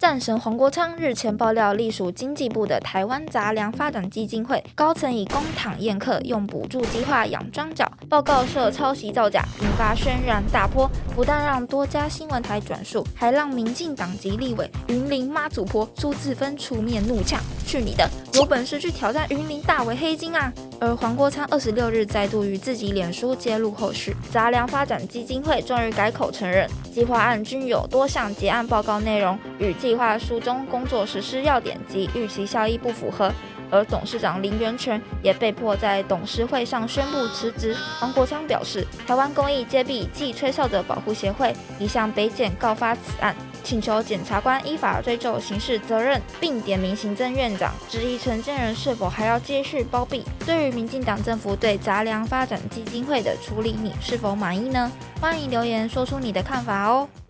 战神黄国昌日前爆料，隶属经济部的台湾杂粮发展基金会高层以公帑宴客，用补助计划养庄脚，报告涉抄袭造假，引发轩然大波。不但让多家新闻台转述，还让民进党籍立委云林妈祖婆苏自芬出面怒呛：“去你的！有本事去挑战云林大尾黑金啊！”而黄国昌26日再度于自己脸书揭露后续，杂粮发展基金会终于改口承认，计划案均有多项结案报告内容与计划书中工作实施要点及预期效益不符合，而董事长林元泉也被迫在董事会上宣布辞职。黄国昌表示，台湾公益揭弊暨吹哨者保护协会已向北检告发此案，请求检察官依法追究刑事责任，并点名行政院长质疑承建人是否还要接续包庇。对于民进党政府对杂粮发展基金会的处理，你是否满意呢？欢迎留言说出你的看法哦。